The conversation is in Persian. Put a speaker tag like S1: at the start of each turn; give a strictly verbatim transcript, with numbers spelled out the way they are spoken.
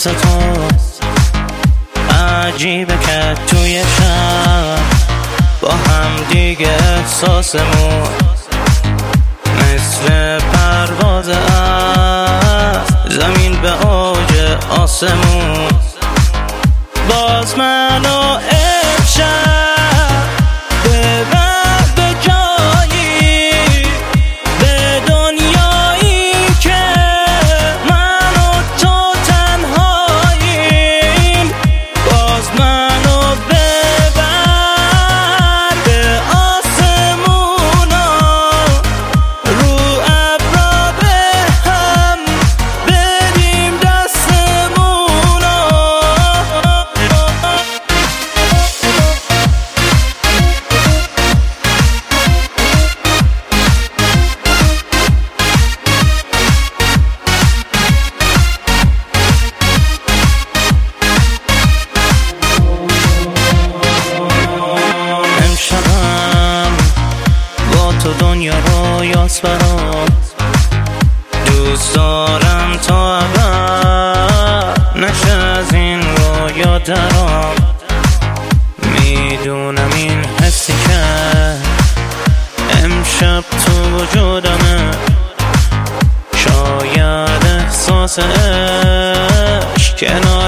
S1: مثل تو عجیبه که توی شب با هم دیگه احساسمون مثل پرواز از زمین به اوج آسمون. باز منو امشب ببر به جایی به دنیایی که من و تو تنهاییم. باز منو ببر به آسمونا رو ابرا به هم بدیم دستمونا. تو دنیا رو یاس برام دوست دارم تا ابد نشه از این رویا درام. میدونم این حسی که امشب تو وجودمه شاید احساس عشق کنار